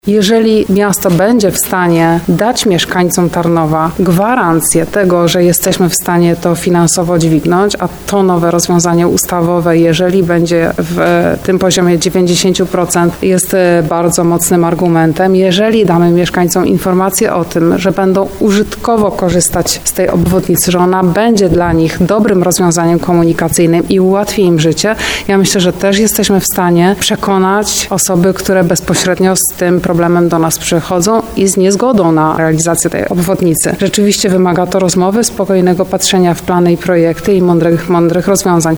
Jeżeli miasto będzie w stanie dać mieszkańcom Tarnowa gwarancję tego, że jesteśmy w stanie to finansowo dźwignąć, a to nowe rozwiązanie ustawowe, jeżeli będzie w tym poziomie 90%, jest bardzo mocnym argumentem. Jeżeli damy mieszkańcom informację o tym, że będą użytkowo korzystać z tej obwodnicy, że ona będzie dla nich dobrym rozwiązaniem komunikacyjnym i ułatwi im życie, ja myślę, że też jesteśmy w stanie przekonać osoby, które bezpośrednio z tym problemem do nas przychodzą i z niezgodą na realizację tej obwodnicy. Rzeczywiście wymaga to rozmowy, spokojnego patrzenia w plany i projekty i mądrych rozwiązań.